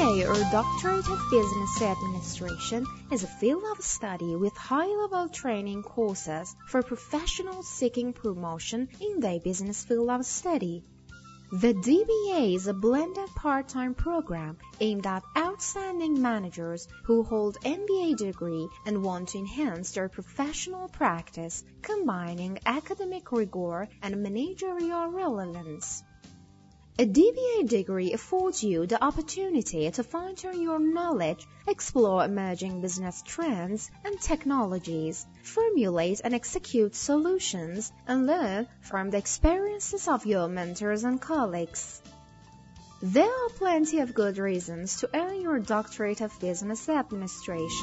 DBA or Doctorate of Business Administration is a field of study with high-level training courses for professionals seeking promotion in their business field of study. The DBA is a blended part-time program aimed at outstanding managers who hold MBA degree and want to enhance their professional practice, combining academic rigor and managerial relevance. A DBA degree affords you the opportunity to fine-tune your knowledge, explore emerging business trends and technologies, formulate and execute solutions, and learn from the experiences of your mentors and colleagues. There are plenty of good reasons to earn your Doctorate of Business Administration.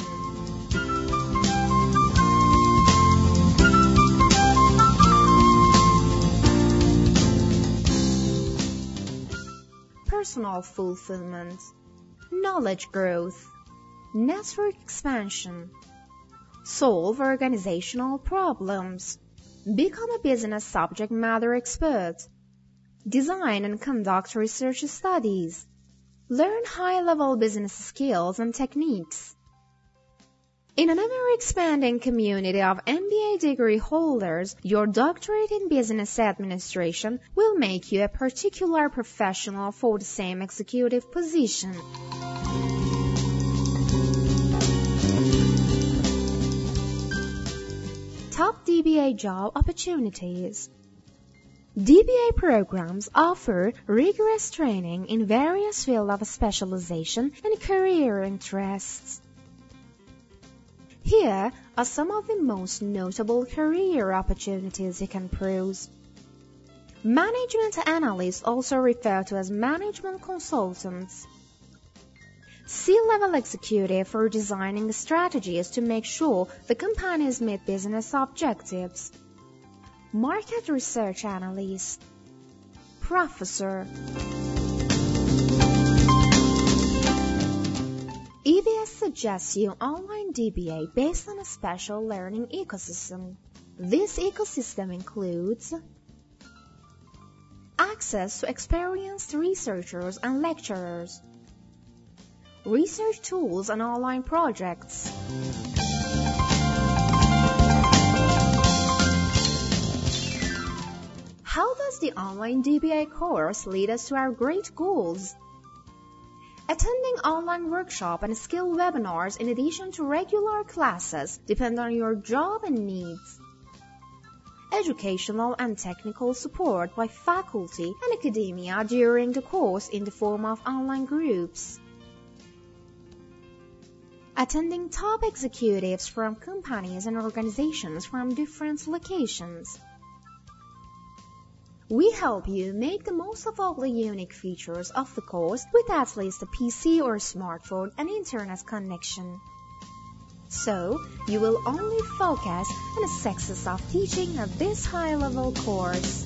Personal fulfillment, knowledge growth, network expansion, solve organizational problems, become a business subject matter expert, design and conduct research studies, learn high-level business skills and techniques. In an ever-expanding community of MBA degree holders, your doctorate in business administration will make you a particular professional for the same executive position. Top DBA job opportunities. DBA programs offer rigorous training in various fields of specialization and career interests. Here are some of the most notable career opportunities you can peruse. Management analysts, also referred to as management consultants. C-level executive for designing strategies to make sure the companies meet business objectives. Market research analyst. Professor. EBS suggests you online DBA based on a special learning ecosystem. This ecosystem includes access to experienced researchers and lecturers, research tools and online projects, how does the online DBA course lead us to our great goals? Attending online workshop and skill webinars in addition to regular classes depend on your job and needs. Educational and technical support by faculty and academia during the course in the form of online groups. Attending top executives from companies and organizations from different locations. We help you make the most of all the unique features of the course with at least a PC or smartphone and internet connection. So, you will only focus on the success of teaching at this high-level course.